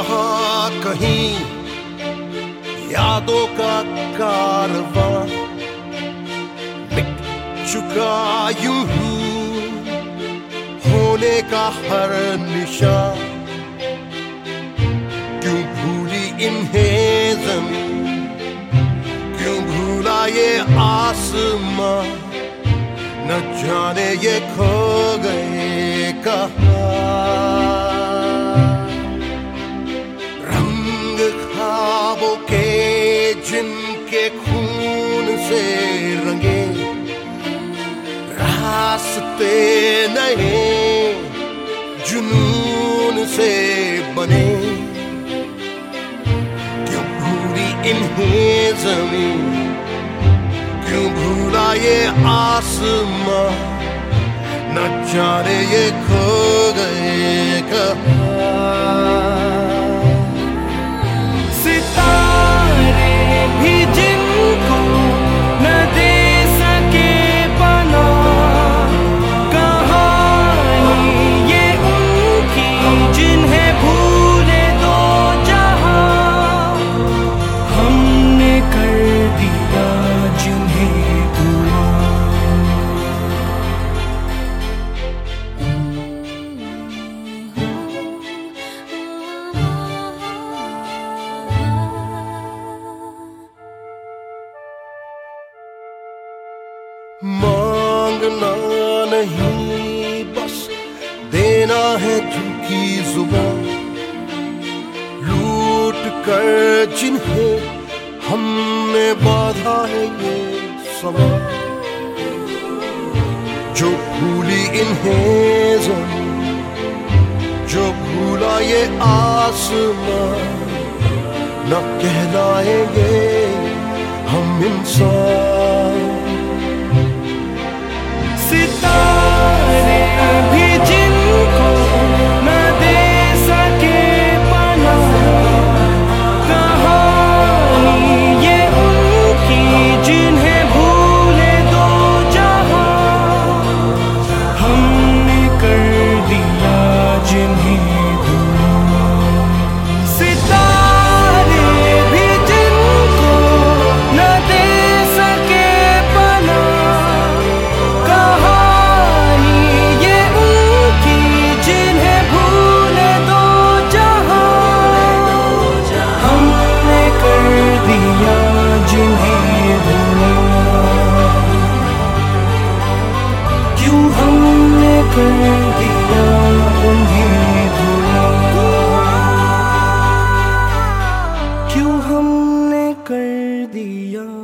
यहाँ कहीं यादों का कारवां मिट चुका यूं ही होने का हर निशान। क्यों भूली इन्हें ज़मीन, क्यों भूला ये आसमां, न जाने ये खो गए कहाँ। रंग ख्वाबों के जिनके खून से रंगे, रास्ते नए जुनून से बने। क्यों भूली इन्हें ज़मीन, क्यों भूला ये आसमां, न जाने ये खो गए कहाँ। सितारे भी जिनको न दे सके बना, कहानी ये उनकी जिन्हें भूले दो जहां। हमने कर दिया जिन्हें दुआ। मांगना नहीं बस देना है झुकी जुबान, लूट कर जिन्हें हमने बांधा है ये सवाल। जो भूली इन्हें ज़मीन, जो भूला ये आसमां, न कहलाएंगे हम इंसान। सितारे भी जिनको न दे सके पना, कहानी ये उनकी जिन्हें भूले दो जहां। हमने कर दिया जिन्हें दुआ। सितारे भी जिनको न दे सके पना, कर दिया उन्हें दुआ। क्यों हमने कर दिया